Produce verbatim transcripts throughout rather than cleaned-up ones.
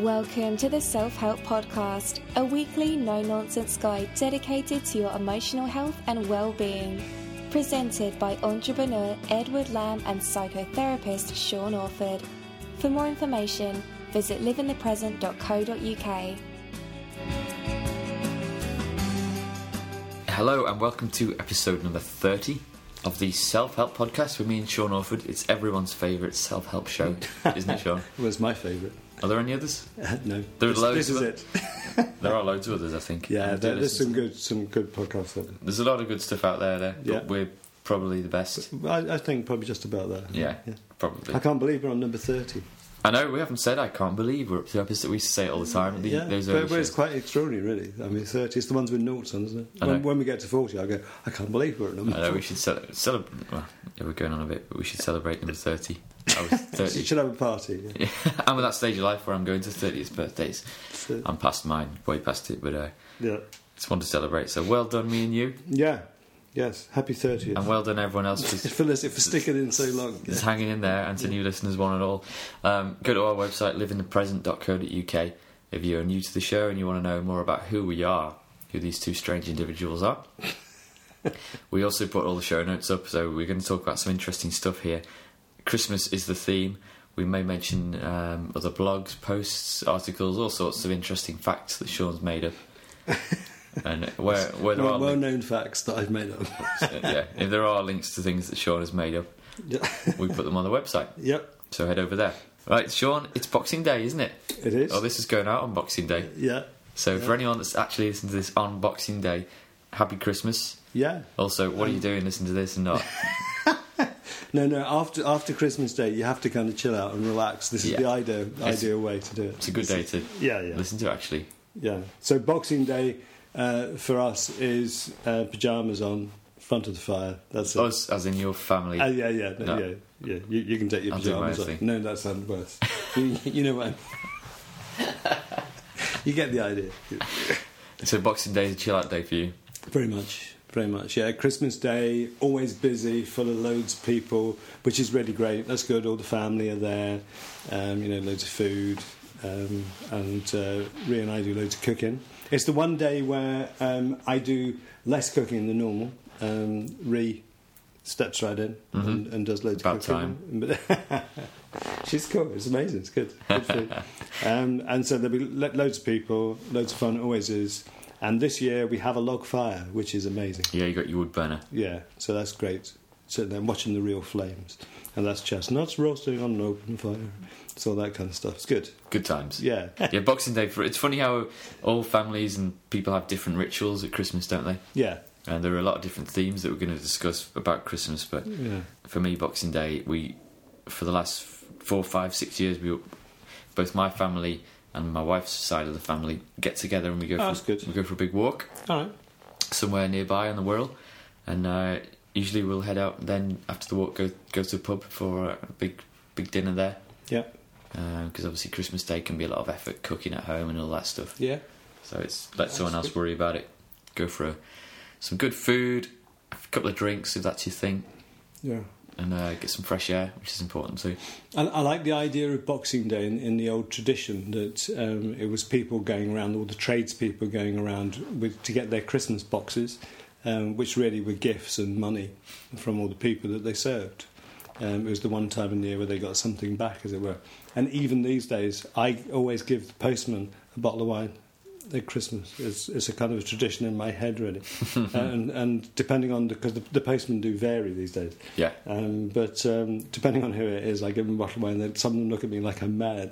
Welcome to the Self-Help Podcast, a weekly no-nonsense guide dedicated to your emotional health and well-being. Presented by entrepreneur Edward Lamb and psychotherapist Sean Orford. For more information, visit live in the present dot co dot uk. Hello and welcome to episode number thirty of the Self-Help Podcast with me and Sean Orford. It's everyone's favourite self-help show, isn't it, Sean? It was my favourite. Are there any others? Uh, no. There are this, loads this of is it. There are loads of others, I think. Yeah, there, there's some to. good some good podcasts there. There's a lot of good stuff out there, there but Yeah. we're probably the best. I, I think probably just about that. Yeah, yeah, probably. I can't believe we're on number thirty. I know, we haven't said I can't believe we're up to episode. We used to say it all the time. The, Yeah, those but, early but it's shows. quite extraordinary, really. I mean, thirty, it's the ones with noughts on, isn't it? I know. When, when we get to forty, I go, I can't believe we're at number I know, we forty. should celebrate. Well, yeah, we're going on a bit, but we should celebrate number thirty. I was You thirty. should have a party. Yeah. Yeah, I'm at that stage of life where I'm going to thirtieth birthdays. So, I'm past mine, way past it, but uh, yeah. it's one to celebrate. So well done, me and you, Yeah. Yes. Happy thirtieth. and well done everyone else for, for, listening- for sticking in so long. just hanging in there, and to new listeners, one and all. Um, go to our website, live in the present dot co dot uk, if you're new to the show and you want to know more about who we are, who these two strange individuals are. We also put all the show notes up, so we're going to talk about some interesting stuff here. Christmas is the theme. We may mention um, other blogs, posts, articles, all sorts of interesting facts that Sean's made up. And where, where there Well, are well-known facts that I've made up. yeah, if there are links to things that Sean has made up, Yeah. we put them on the website. Yep. So head over there. Right, Sean, it's Boxing Day, isn't it? It is. Oh, this is going out on Boxing Day. Yeah. So Yeah. for anyone that's actually listening to this on Boxing Day, happy Christmas. Yeah. Also, what are you doing listening to this and not? No, no. After after Christmas Day, you have to kind of chill out and relax. This is Yeah. the ideal It's- ideal way to do it. It's a good day to Yeah, yeah, listen to, actually. yeah. So Boxing Day uh, for us is uh, pajamas on, front of the fire. That's it. Us, as in your family. Uh, yeah, yeah, no, No. yeah, yeah. You, you can take your I'll do my pajamas own on. thing. No, that sounds worse. you, you know what? I You get the idea. So Boxing Day is a chill-out day for you. Very much, very much. Yeah, Christmas Day, always busy, full of loads of people, which is really great. That's good. All the family are there. Um, you know, loads of food, um, and uh, Rhea and I do loads of cooking. It's the one day where um, I do less cooking than normal. Um, Rhea steps right in Mhm. and, and does loads About of cooking. But she's cool. It's amazing. It's good. Good food. um, and so there'll be lo- loads of people, loads of fun. Always is. And this year we have a log fire, which is amazing. Yeah, you got your wood burner. Yeah, so that's great. Sitting there watching the real flames. And that's chestnuts roasting on an open fire. It's all that kind of stuff. It's good. Good times. Yeah. Yeah, Boxing Day. For it's funny how all families and people have different rituals at Christmas, don't they? Yeah. And there are a lot of different themes that we're going to discuss about Christmas. But Yeah. for me, Boxing Day, we for the last four, five, six years, we both my family and my wife's side of the family get together and we go Oh, for that's good. we go for a big walk All right. somewhere nearby in the world, and uh, usually we'll head out. And then after the walk, go go to the pub for a big big dinner there. Yeah. Because obviously Christmas Day can be a lot of effort cooking at home and all that stuff. Yeah. So it's let That's someone else good. worry about it. Go for a, some good food, a couple of drinks if that's your thing, Yeah. and uh, get some fresh air, which is important too. I, I like the idea of Boxing Day in, in the old tradition that um, it was people going around, all the tradespeople going around with, to get their Christmas boxes, um, which really were gifts and money from all the people that they served. Um, it was the one time in the year where they got something back, as it were. And even these days, I always give the postman a bottle of wine at Christmas. It's, it's a kind of a tradition in my head, really. and, and depending on, because the, the postmen do vary these days. Yeah. Um, but um, depending on who it is, I give them a bottle of wine. Then some of them look at me like I'm mad.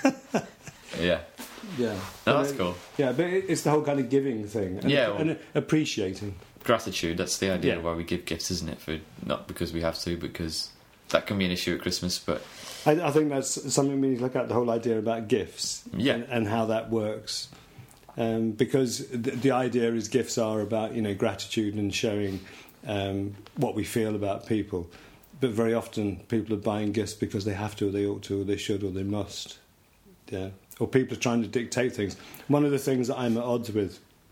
Yeah. Yeah, No, that's cool. Yeah, but it- it's the whole kind of giving thing. And, Yeah, well- and appreciating. Gratitude, that's the idea Yeah. why we give gifts, isn't it? For not because we have to, because that can be an issue at Christmas, but I, I think that's something we need to look at, the whole idea about gifts. Yeah. and, and how that works. Um, because the, the idea is gifts are about, you know, gratitude and showing um, what we feel about people. But very often people are buying gifts because they have to, or they ought to, or they should, or they must. Yeah. Or people are trying to dictate things. One of the things that I'm at odds with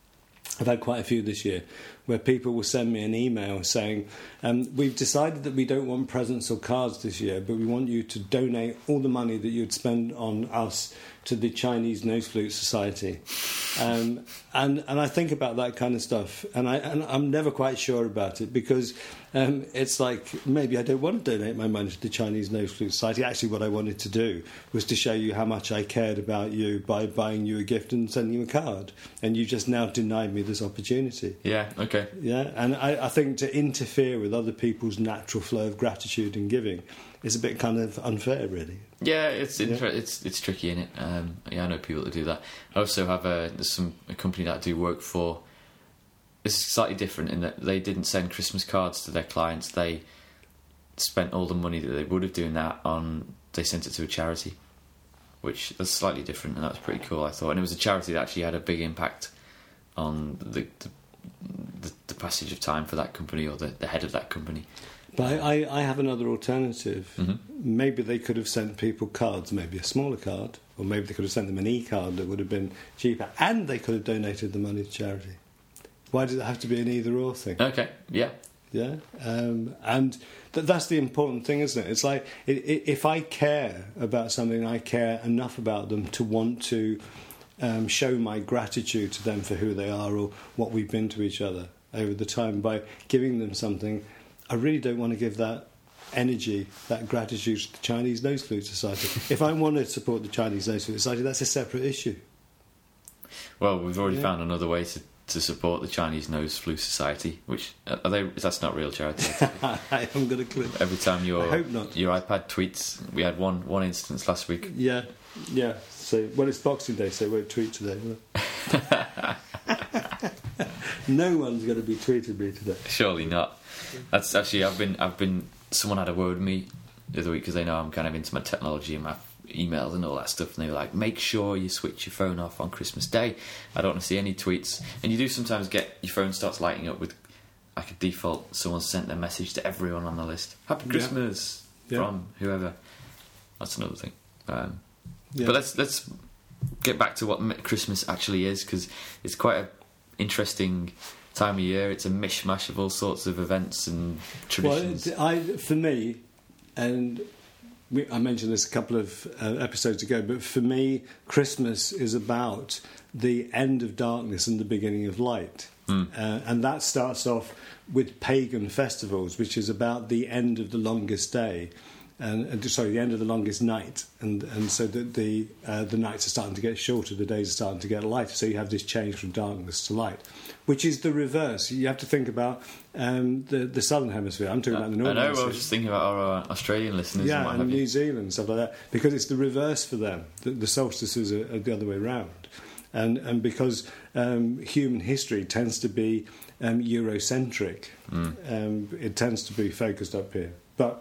I've had quite a few this year, where people will send me an email saying, um, we've decided that we don't want presents or cards this year, but we want you to donate all the money that you'd spend on us to the Chinese Nose Flute Society. Um, and, and I think about that kind of stuff, and, I, and I'm never quite sure about it, because um, it's like, maybe I don't want to donate my money to the Chinese Nose Flute Society. Actually, what I wanted to do was to show you how much I cared about you by buying you a gift and sending you a card. And you just now denied me this opportunity. Yeah, okay. Yeah, and I, I think to interfere with other people's natural flow of gratitude and giving is a bit kind of unfair, really. Yeah, it's Yeah. inter- it's it's tricky, isn't it? Um, yeah, I know people that do that. I also have a there's some a company that I do work for. It's slightly different in that they didn't send Christmas cards to their clients. They spent all the money that they would have doing that on. They sent it to a charity, which is slightly different, and that's pretty cool, I thought. And it was a charity that actually had a big impact on the the, the, the passage of time for that company, or the, the head of that company. But I, I have another alternative. Mm-hmm. Maybe they could have sent people cards, maybe a smaller card, or maybe they could have sent them an e-card that would have been cheaper, and they could have donated the money to charity. Why does it have to be an either-or thing? Okay, yeah. Yeah, um, and th- that's the important thing, isn't it? It's like, i i if I care about something, I care enough about them to want to um, show my gratitude to them for who they are or what we've been to each other over the time by giving them something. I really don't want to give that energy, that gratitude to the Chinese Nose Flute Society. If I want to support the Chinese Nose Flute Society, that's a separate issue. Well, we've already Yeah. found another way to, to support the Chinese Nose Flute Society, which are they? That's not real charity. I haven't got a clue. Every time your I hope not. your iPad tweets, we had one one instance last week. Yeah, yeah. So, well, it's Boxing Day, so I won't tweet today. Will I? No one's going to be tweeting me today. Surely not. That's actually I've been I've been. Someone had a word with me the other week because they know I'm kind of into my technology and my emails and all that stuff, and they were like, make sure you switch your phone off on Christmas Day. I don't want to see any tweets. And you do sometimes get your phone starts lighting up with like a default, someone sent their message to everyone on the list, happy Yeah. Christmas Yeah. from whoever. That's another thing. Um, Yeah. but let's let's get back to what m- Christmas actually is, because it's quite a interesting time of year. It's a mishmash of all sorts of events and traditions. Well, I, for me, and we, I mentioned this a couple of uh, episodes ago, but for me, Christmas is about the end of darkness and the beginning of light. Mm. Uh, and that starts off with pagan festivals, which is about the end of the longest day. And, and sorry, the end of the longest night, and and so that the uh, the nights are starting to get shorter, the days are starting to get lighter. So you have this change from darkness to light, which is the reverse. You have to think about um, the the southern hemisphere. I'm talking about the I northern know. I hemisphere. was just thinking about our uh, Australian listeners. and Yeah, what and have you. New Zealand and stuff like that, because it's the reverse for them. The, the solstices are, are the other way round, and and because um, human history tends to be um, Eurocentric, Mm. um, it tends to be focused up here. But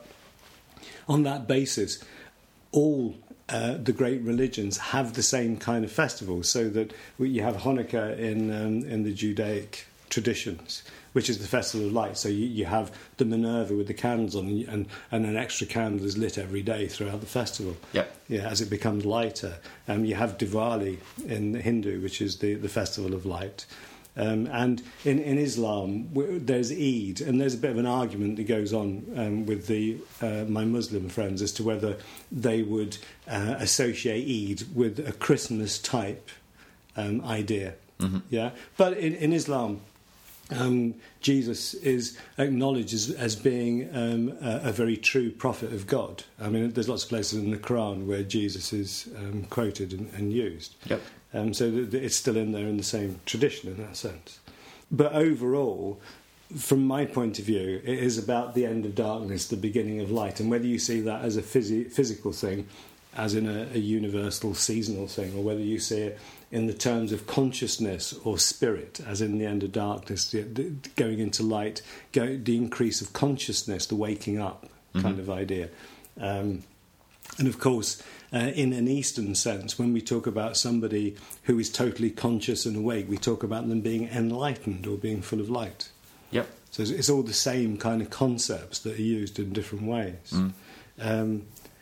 on that basis, all uh, the great religions have the same kind of festivals. So that we- you have Hanukkah in um, in the Judaic traditions, which is the festival of light. So you, you have the Minerva with the candles on, and and an extra candle is lit every day throughout the festival. Yep. Yeah, as it becomes lighter. Um, you have Diwali in Hindu, which is the, the festival of light. Um, and in, in Islam, w- there's Eid, and there's a bit of an argument that goes on um, with the uh, my Muslim friends as to whether they would uh, associate Eid with a Christmas-type um, idea. Mm-hmm. Yeah, but in, in Islam, um, Jesus is acknowledged as, as being um, a, a very true prophet of God. I mean, there's lots of places in the Quran where Jesus is um, quoted and, and used. Yep. Um, so th- th- it's still in there in the same tradition in that sense. But overall, from my point of view, it is about the end of darkness, the beginning of light. And whether you see that as a phys- physical thing, as in a, a universal seasonal thing, or whether you see it in the terms of consciousness or spirit, as in the end of darkness, the, the, going into light, go, the increase of consciousness, the waking up kind Mm-hmm. of idea. Um, and of course, uh, in an Eastern sense, when we talk about somebody who is totally conscious and awake, we talk about them being enlightened or being full of light. Yep. So it's, it's all the same kind of concepts that are used in different ways. Mm. Um,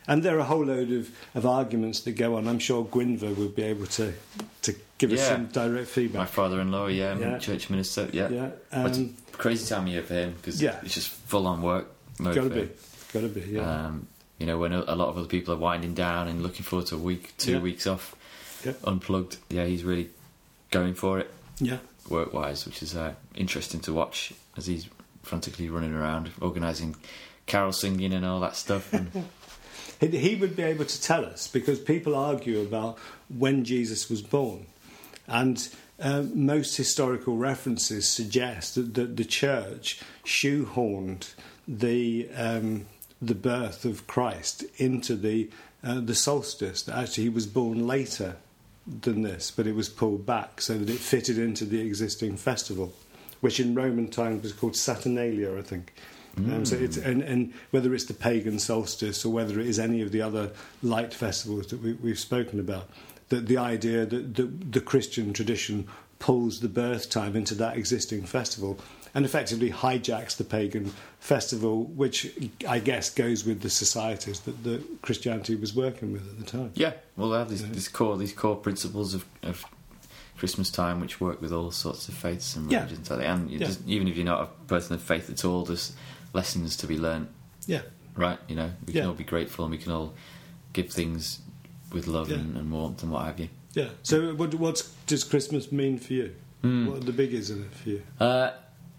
And there are a whole load of, of arguments that go on. I'm sure Gwynfor would be able to to give us Yeah. some direct feedback. My father-in-law, yeah, Yeah. church minister, yeah. Yeah, But it's um, a crazy time of year for him because Yeah. it's just full-on work mode Got to for be, him. got to be. Yeah, Um, you know, when a, a lot of other people are winding down and looking forward to a week, two Yeah. weeks off, Yeah. unplugged. Yeah, he's really going for it yeah, work-wise, which is uh, interesting to watch as he's frantically running around, organising carol singing and all that stuff. And he, he would be able to tell us because people argue about when Jesus was born, and um, most historical references suggest that the, the church shoehorned the um, the birth of Christ into the uh, the solstice. That actually he was born later than this, but it was pulled back so that it fitted into the existing festival, which in Roman times was called Saturnalia, I think. Um, so it's and, and whether it's the pagan solstice or whether it is any of the other light festivals that we, we've spoken about, that the idea that the, the Christian tradition pulls the birth time into that existing festival and effectively hijacks the pagan festival, which I guess goes with the societies that the Christianity was working with at the time. yeah, well, they have these, Yeah. these core these core principles of, of Christmas time, which work with all sorts of faiths and Yeah. religions. And you Yeah. just, even if you're not a person of faith at all, there's lessons to be learnt, Yeah, right? You know, we can Yeah. all be grateful and we can all give things with love Yeah. and, and warmth and what have you. yeah. So what what's, does Christmas mean for you? Mm. What are the biggies in it for you? Uh,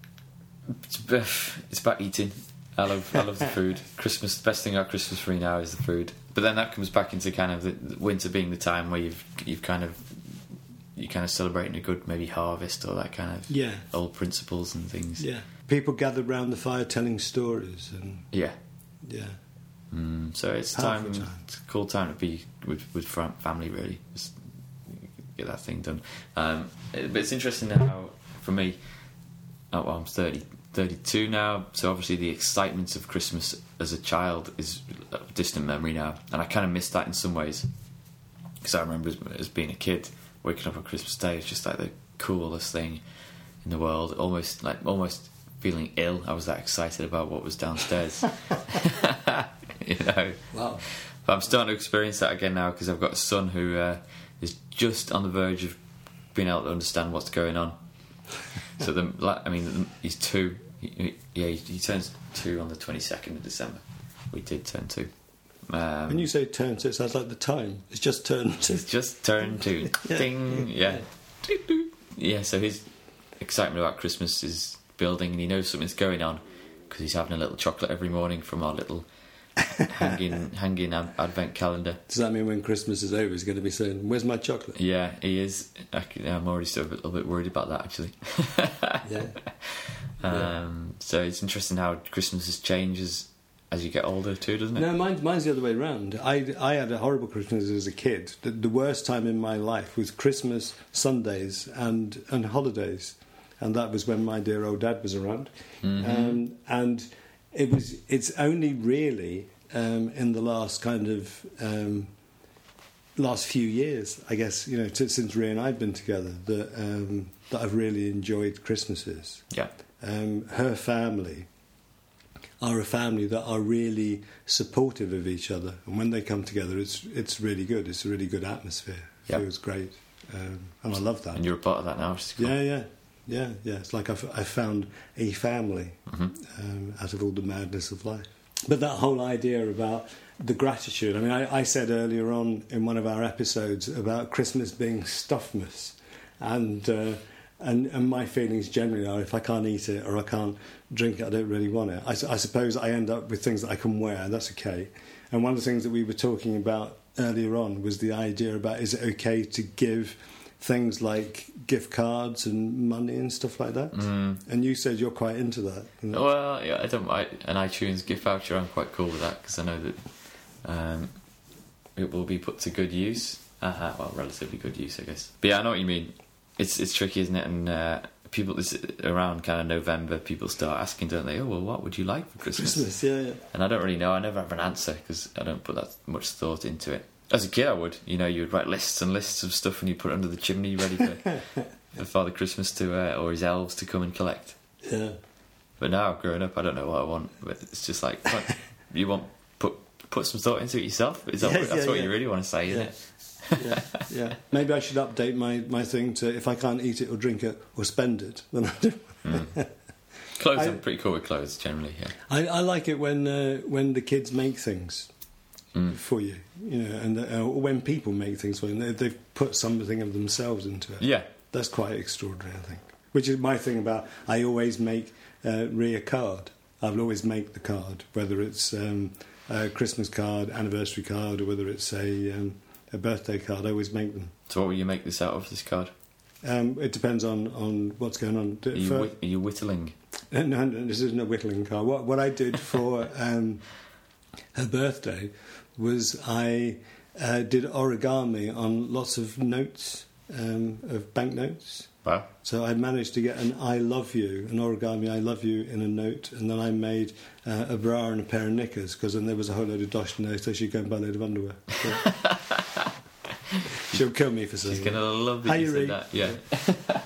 it's, ab- it's about eating. I love I love the food. Christmas, the best thing about Christmas for me now is the food. But then that comes back into kind of the, the winter being the time where you've you've kind of you kind of celebrating a good maybe harvest or that kind of Yeah. old principles and things. Yeah. People gather round the fire telling stories and Yeah. yeah. Mm, so it's Powerful time. time. It's a cool time to be with with fam- family. Really, just get that thing done. Um, it- but it's interesting now for me. Oh, well, I'm thirty, thirty-two now, so obviously the excitement of Christmas as a child is a distant memory now, and I kind of miss that in some ways because I remember as, as being a kid waking up on Christmas Day. It's just like the coolest thing in the world. Almost like almost feeling ill. I was that excited about what was downstairs. You know. Wow. But I'm starting to experience that again now because I've got a son who uh, is just on the verge of being able to understand what's going on. So, the, like, I mean, he's two. He, he, yeah, he, he turns two on the twenty-second of December. We did turn two. Um, When you say turn, so it sounds like the time. It's just turned to. He's just turned two. Yeah. Ding. Yeah. Yeah. So his excitement about Christmas is building, and he knows something's going on because he's having a little chocolate every morning from our little hanging hanging ad- advent calendar. Does that mean when Christmas is over, he's going to be saying, "Where's my chocolate?" Yeah, he is. I, I'm already still a, bit, a little bit worried about that actually. Yeah. Um, so it's interesting how Christmas has changed as, as you get older too, doesn't it? No, mine, mine's the other way around. I, I had a horrible Christmas as a kid. The, the worst time in my life was Christmas, Sundays, and and holidays, and that was when my dear old dad was around. Mhm. Um, and it was. It's only really um, in the last kind of um, last few years, I guess, you know, t- since Ray and I've been together, that um, that I've really enjoyed Christmases. Yeah. Um, her family are a family that are really supportive of each other, and when they come together, it's it's really good. It's a really good atmosphere. It Yep. feels great, um, and I love that. And you're a part of that now, which is cool. Yeah, yeah, yeah, yeah. It's like I've, I've found a family Mhm. um, out of all the madness of life. But that whole idea about the gratitude. I mean, I, I said earlier on in one of our episodes about Christmas being stuffmas, and. Uh, And, and my feelings generally are if I can't eat it or I can't drink it, I don't really want it. I, I suppose I end up with things that I can wear, and that's okay. And one of the things that we were talking about earlier on was the idea about is it okay to give things like gift cards and money and stuff like that? Mm. And you said you're quite into that. you know? Well, yeah, I don't. I, an iTunes gift voucher, I'm quite cool with that because I know that um, it will be put to good use. Uh, well, relatively good use, I guess. But yeah, I know what you mean. It's it's tricky, isn't it? And uh, people this, around kind of November, people start asking, don't they? Oh, well, what would you like for Christmas? Christmas, yeah, yeah. And I don't really know. I never have an answer because I don't put that much thought into it. As a kid, I would. You know, you would write lists and lists of stuff and you put it under the chimney, ready for, for Father Christmas to uh, or his elves to come and collect. Yeah. But now, growing up, I don't know what I want. But it's just like, what, you want put put some thought into it yourself. Is that Yeah, what, that's yeah, what yeah. you really want to say, isn't Yeah. it? yeah, yeah. Maybe I should update my, my thing to if I can't eat it or drink it or spend it, then I do. Mm. Clothes, I- I'm pretty cool with clothes generally. Yeah. I, I like it when uh, when the kids make things Mm. for you, you know, and uh, or when people make things for you, and they, they've put something of themselves into it. Yeah. That's quite extraordinary, I think. Which is my thing about I always make uh, Rhea a card. I will always make the card, whether it's um, a Christmas card, anniversary card, or whether it's a um, a birthday card. I always make them. So what will you make this out of, this card? Um, it depends on, on what's going on. Are you, For- whit- are you whittling? No, no, this isn't a whittling card. What, what I did for um, her birthday was I uh, did origami on lots of notes, um, of banknotes. Wow. So I managed to get an I love you, an origami I love you in a note, and then I made uh, a bra and a pair of knickers, because then there was a whole load of dosh in there, so she'd go and buy a load of underwear. So she'll kill me for saying She's that. going to love it. Hi, You Ree. said that.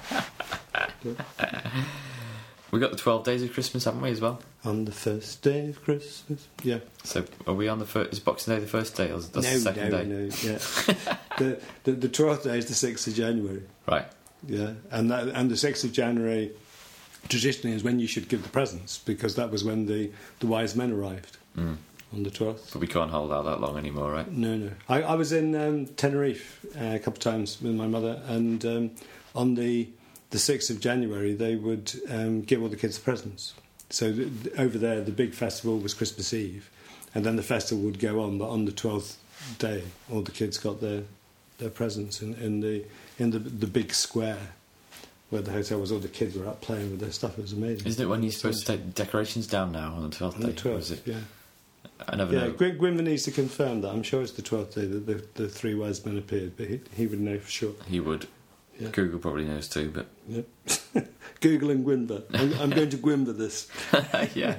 Yeah. We got the twelve days of Christmas, haven't we, as well? On the first day of Christmas. Yeah. So are we on the first? Is Boxing Day the first day, or is that no, the second no, day? no, yeah. the, the the twelfth day is the sixth of January. Right. Yeah, and that, and the sixth of January traditionally is when you should give the presents, because that was when the, the wise men arrived Mm. on the twelfth. But we can't hold out that long anymore, right? No, no. I, I was in um, Tenerife uh, a couple of times with my mother, and um, on the the sixth of January they would um, give all the kids presents. So th- over there, the big festival was Christmas Eve, and then the festival would go on. But on the twelfth day, all the kids got their their presents in, in the in the the big square where the hotel was. All the kids were out playing with their stuff. It was amazing. Isn't it when you're supposed to take decorations down now on the twelfth On day? the twelfth, Or is it? yeah. I never Yeah, know. Gw- Gwynfor needs to confirm that. I'm sure it's the twelfth day that the, the three wise men appeared, but he, he would know for sure. He would. Yeah. Google probably knows too, but Yep. Google and Gwynfor. I'm, I'm going to Gwynfor this. yeah.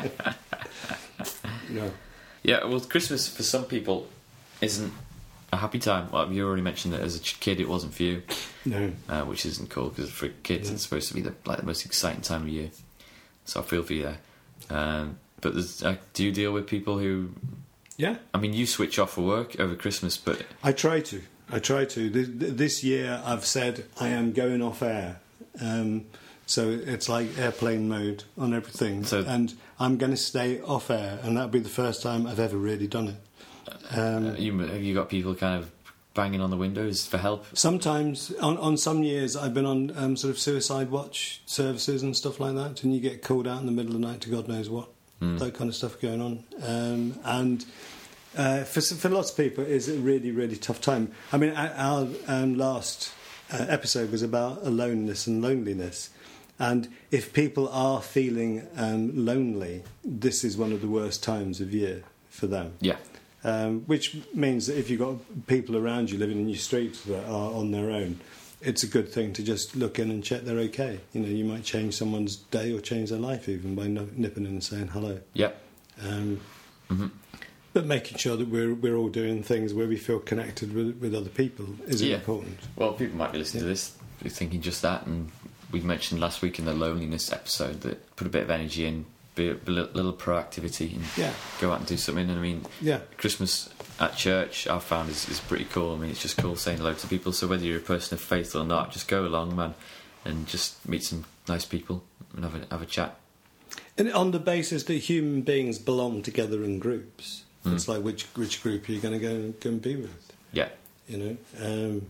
No. Yeah, well, Christmas for some people isn't a happy time. Well, you already mentioned that as a ch- kid it wasn't for you, No. uh, which isn't cool because for kids Yeah. it's supposed to be the, like the most exciting time of year. So I feel for you there. Um, but there's, uh, do you deal with people who? Yeah. I mean, you switch off for work over Christmas, but I try to. I try to. This, this year I've said I am going off air. Um, so it's like airplane mode on everything. So- and I'm going to stay off air, and that'll be the first time I've ever really done it. Um, uh, you, have you got people kind of banging on the windows for help? Sometimes, on, on some years, I've been on um, sort of suicide watch services and stuff like that, and you get called out in the middle of the night to God knows what, Mm. that kind of stuff going on. Um, and uh, for for lots of people, it's a really, really tough time. I mean, our, our um, last uh, episode was about aloneness and loneliness. And if people are feeling um, lonely, this is one of the worst times of year for them. Yeah. Um, which means that if you've got people around you living in your streets that are on their own, it's a good thing to just look in and check they're okay. You know, you might change someone's day or change their life even by no- nipping in and saying hello. Yeah. Um, hmm but making sure that we're we're all doing things where we feel connected with, with other people is Yeah. important. Well, people might be listening to Yeah. this thinking just that, and we mentioned last week in the loneliness episode that put a bit of energy in, be a little, little proactivity, and Yeah. go out and do something. And I mean, Yeah. Christmas at church I've found is, is pretty cool. I mean, it's just cool saying hello to people. So whether you're a person of faith or not, just go along, man, and just meet some nice people and have a have a chat. And on the basis that human beings belong together in groups, Mm. it's like which which group are you going to go and, go and be with? Yeah. You know, um,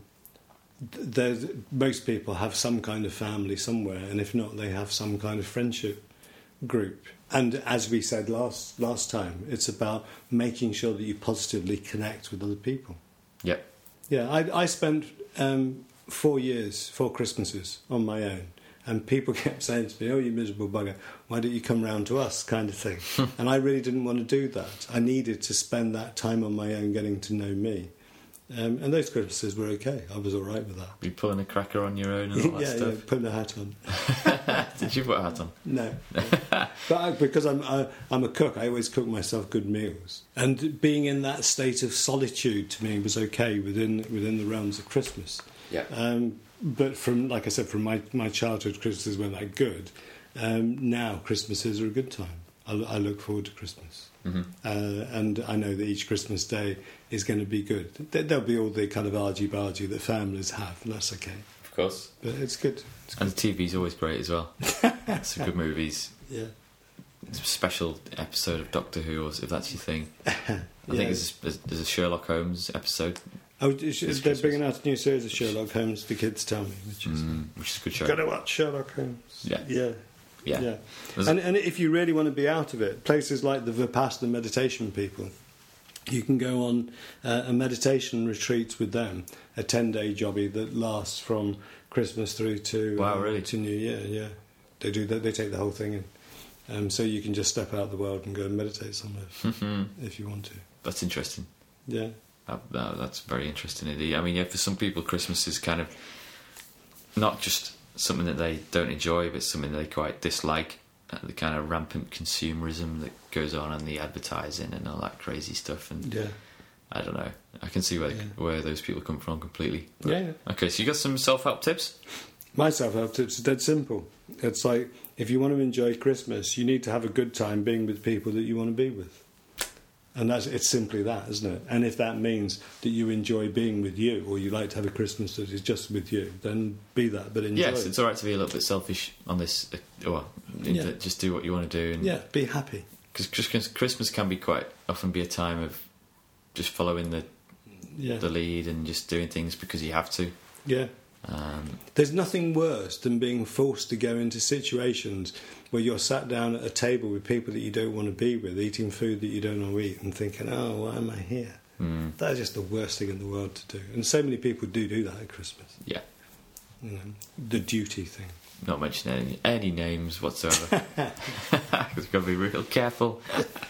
th- there's, most people have some kind of family somewhere, and if not, they have some kind of friendship group. And as we said last last time, it's about making sure that you positively connect with other people. Yeah. Yeah, I, I spent um, four years, four Christmases on my own, and people kept saying to me, "Oh, you miserable bugger, why don't you come round to us?" kind of thing. And I really didn't want to do that. I needed to spend that time on my own getting to know me. Um, and those Christmases were okay. I was all right with that. Be pulling a cracker on your own and all that yeah, stuff. yeah, putting a hat on. Did you put a hat on? No, but I, because I'm I, I'm a cook, I always cook myself good meals. And being in that state of solitude to me was okay within within the realms of Christmas. Yeah. Um, but from, like I said, from my, my childhood, Christmases weren't that good. Um, now Christmases are a good time. I, I look forward to Christmas. Mm-hmm. Uh, and I know that each Christmas day is going to be good. There- There'll be all the kind of argy-bargy that families have, and that's okay. Of course. But it's good. It's good. And the T V's always great as well. Some good movies. Yeah. It's a special episode of Doctor Who, or if that's your thing. I Yeah. think there's, there's a Sherlock Holmes episode, Oh, is- This they're Christmas. bringing out a new series of Sherlock Holmes, the kids tell me, which is... mm, which is a good show. Gotta watch Sherlock Holmes. Yeah. Yeah. Yeah. Yeah. There's- And, and if you really want to be out of it, places like the Vipassana meditation people, you can go on uh, a meditation retreat with them, a ten-day jobby that lasts from Christmas through to Wow, uh, really? to New Year. Yeah, they do that. They take the whole thing in, um, so you can just step out of the world and go and meditate somewhere if you want to. That's interesting. Yeah, That, that, that's very interesting indeed. I mean, yeah, for some people, Christmas is kind of not just something that they don't enjoy, but something they quite dislike. Uh, the kind of rampant consumerism that goes on and the advertising and all that crazy stuff. And yeah, I don't know. I can see where Yeah. where those people come from completely. But- yeah. yeah. Okay, so you got some self-help tips? My self-help tips are dead simple. It's like, if you want to enjoy Christmas, you need to have a good time being with people that you want to be with. And that's it's simply that, isn't it? And if that means that you enjoy being with you, or you like to have a Christmas that is just with you, then be that, but enjoy Yes, it. it's all right to be a little bit selfish on this. uh, Or Yeah. just do what you want to do. And Yeah, be happy. Because Christmas can be quite often be a time of just following the Yeah, the lead and just doing things because you have to. yeah. Um, There's nothing worse than being forced to go into situations where you're sat down at a table with people that you don't want to be with, eating food that you don't want to eat, and thinking, "Oh, why am I here?" mm, That is just the worst thing in the world to do. And so many people do do that at Christmas. yeah, You know, the duty thing. not mentioning any, any names whatsoever. You've got to be real careful.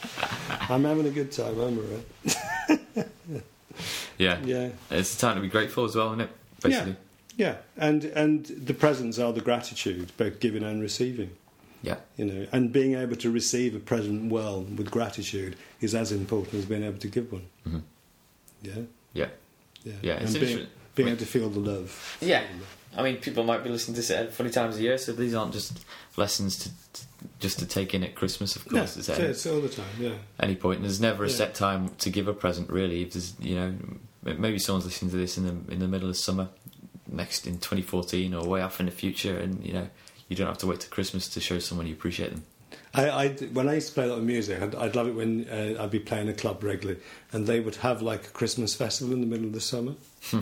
I'm having a good time, I'm alright. Yeah. Yeah, It's a time to be grateful as well, isn't it? Basically. yeah. And and the presents are the gratitude, both giving and receiving. Yeah. You know, and being able to receive a present well with gratitude is as important as being able to give one. Mhm. Yeah, Yeah. yeah. Yeah, it's and being, interesting. being able to feel the love. Yeah. I mean, people might be listening to this at funny times of year, so these aren't just lessons to, to just to take in at Christmas, of No, course. it's, it's any, it's all the time. Yeah, any point. And there's never a Yeah. set time to give a present, really. If there's, you know, maybe someone's listening to this in the in the middle of summer, next in twenty fourteen, or way off in the future, and you know, you don't have to wait till Christmas to show someone you appreciate them. I, I when I used to play a lot of music, I'd, I'd love it when uh, I'd be playing a club regularly, and they would have like a Christmas festival in the middle of the summer.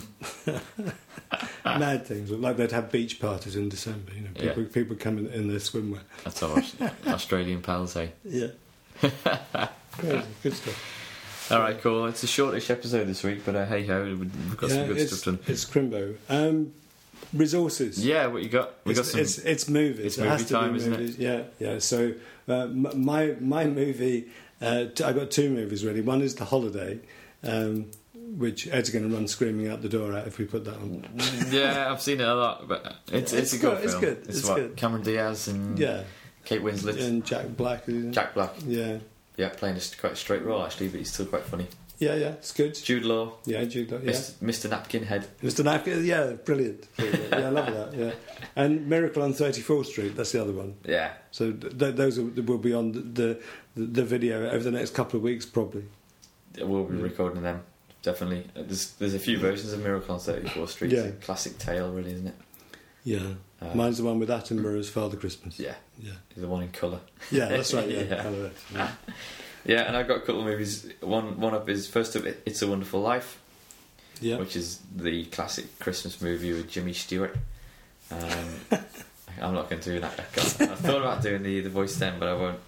Mad things, like they'd have beach parties in December. You know, people Yeah. people come in, in their swimwear. That's our Australian pals say. Yeah, crazy, good stuff. All right, cool. It's a shortish episode this week, but uh, hey ho, we've got yeah, some good it's, stuff done. it's Crimbo. Um, resources. Yeah, what you got? We it's, got some. it's, it's movies. it's it has movie to time, be isn't it? movies. Yeah, yeah. So uh, m- my my movie, uh, t- I got two movies really. One is The Holiday, um, which Ed's going to run screaming out the door at if we put that on. Yeah, I've seen it a lot, but it's It's it's, a good good, it's film. good, it's what, good. Cameron Diaz and Yeah, Kate Winslet, and Jack Black. isn't it? Jack Black. Yeah, Yeah, playing a st- quite a straight role actually, but he's still quite funny. yeah, yeah. It's good. Jude Law, Yeah, Jude. Law, Yeah, Mister Mister Napkin Head. Mister Napkin. Yeah, brilliant. brilliant. Yeah, I love that. Yeah, and Miracle on thirty-fourth Street. That's the other one. Yeah, So th- th- those are, will be on the, the the video over the next couple of weeks, probably. we'll be Yeah. recording them definitely. Uh, There's there's a few versions of Miracle on thirty-fourth Street. Yeah. It's a classic tale, really, isn't it? Yeah, Uh, mine's the one with Attenborough as Father Christmas. Yeah, yeah, the one in colour. yeah. That's right. Yeah, Yeah. I love it. Yeah. Yeah, and I've got a couple of movies. One one up is first up, It's a Wonderful Life, Yeah. which is the classic Christmas movie with Jimmy Stewart. Um, I'm not going to do that. I can't- I thought about doing the, the voice then, but I won't.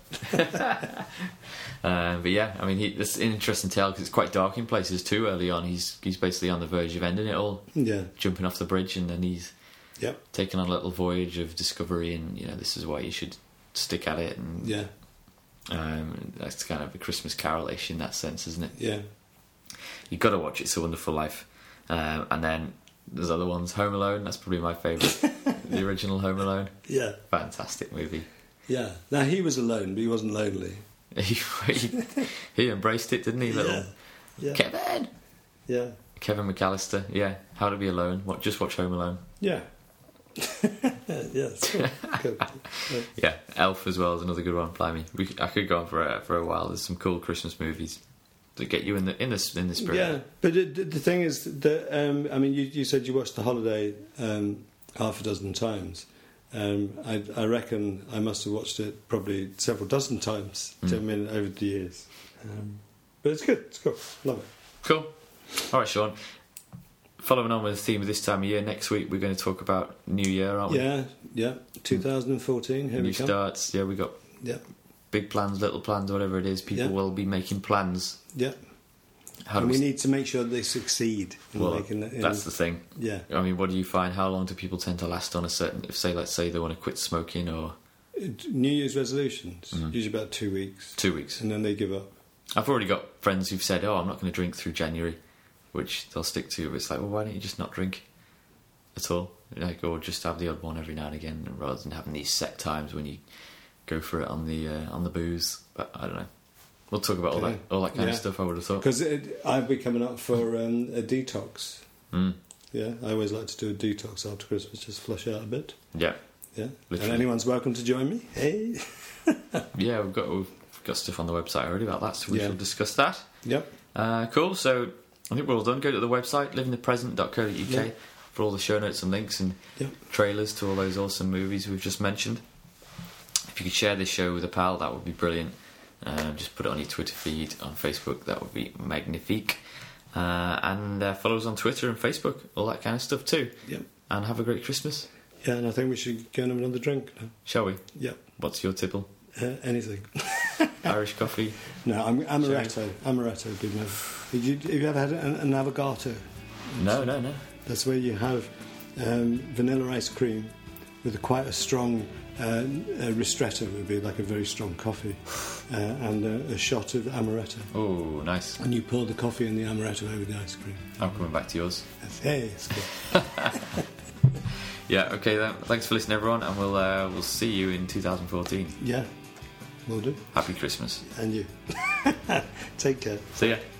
um, but yeah, I mean, he, it's an interesting tale because it's quite dark in places too. Early on, he's he's basically on the verge of ending it all, Yeah. jumping off the bridge, and then he's Yep. taking on a little voyage of discovery, and you know, this is why you should stick at it. And Yeah. um, that's kind of a Christmas carol-ish in that sense, isn't it? Yeah. You've got to watch It's a Wonderful Life. Um, and then there's other ones. Home Alone, that's probably my favourite. The original Home Alone. Yeah. Fantastic movie. Yeah. Now he was alone, but he wasn't lonely. He, he, he embraced it, didn't he, little Yeah. Yeah. Kevin? Yeah. Kevin McAllister, yeah. How to Be Alone. What? Just watch Home Alone. Yeah. Yes. Good. Yeah, Elf as well is another good one. Blimey, we could, I could go on for a, for a while. There's some cool Christmas movies that get you in the in the in the spirit. Yeah, but the, the thing is that um, I mean, you, you said you watched The Holiday um, half a dozen times. Um, I, I reckon I must have watched it probably several dozen times. Mm. I mean, over the years. Um, but it's good. It's cool. Love it. Cool. All right, Sean. Following on with the theme of this time of year, next week we're going to talk about New Year, aren't we? Yeah, yeah. twenty fourteen. Here New we come. starts. Yeah, we got Yeah, big plans, little plans, whatever it is. People Yeah. will be making plans. yeah. How do And we s- need to make sure they succeed in Well, making it. in- that's the thing. yeah. I mean, what do you find? How long do people tend to last on a certain? If say, let's say they want to quit smoking, or New Year's resolutions Mm. usually about two weeks, two weeks. and then they give up. I've already got friends who've said, "Oh, I'm not going to drink through January," which they'll stick to. It's like, well, why don't you just not drink at all? Like, or just have the odd one every now and again, rather than having these set times when you go for it on the uh, on the booze. But I don't know. We'll talk about all that all that kind Yeah. of stuff. I would have thought. Because I'll be coming up for um, a detox. Mm. Yeah, I always like to do a detox after Christmas, just flush out a bit. Yeah, Yeah, Literally. and anyone's welcome to join me. Hey. yeah. We've got we've got stuff on the website already about that, so we Yeah. shall discuss that. Yep. Uh, cool. So I think we're all done. Go to the website living the present dot co dot U K Yeah. for all the show notes and links and Yep. trailers to all those awesome movies we've just mentioned. If you could share this show with a pal, that would be brilliant. Um, just put it on your Twitter feed, on Facebook, that would be magnifique. Uh, and uh, follow us on Twitter and Facebook, all that kind of stuff too. Yep. And have a great Christmas, Yeah, and I think we should go and have another drink now. shall we? Yep. What's your tipple? Uh, anything. Irish coffee? No, I'm amaretto. Amaretto would be my. Have you, have you ever had an, an avocado? No, no, no. That's where you have um, vanilla ice cream with a, quite a strong uh, a ristretto, would be like a very strong coffee, uh, and a, a shot of amaretto. Oh, nice. And you pour the coffee and the amaretto over the ice cream. I'm coming back to yours. That's, hey, it's good. Yeah, okay then. Thanks for listening, everyone, and we'll uh, we'll see you in two thousand fourteen. Yeah, will do. Happy Christmas. And you. Take care. See ya.